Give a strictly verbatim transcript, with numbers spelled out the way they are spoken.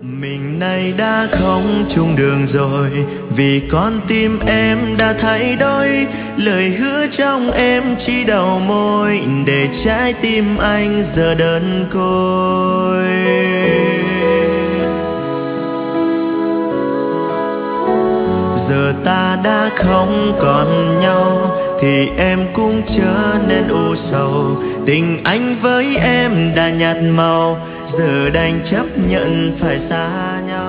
Mình nay đã không chung đường rồi, vì con tim em đã thay đổi. Lời hứa trong em chỉ đầu môi, để trái tim anh giờ đơn côi. Giờ ta đã không còn nhau, thì em cũng trở nên u sầu. Tình anh với em đã nhạt màu, giờ đành chấp nhận phải xa nhau.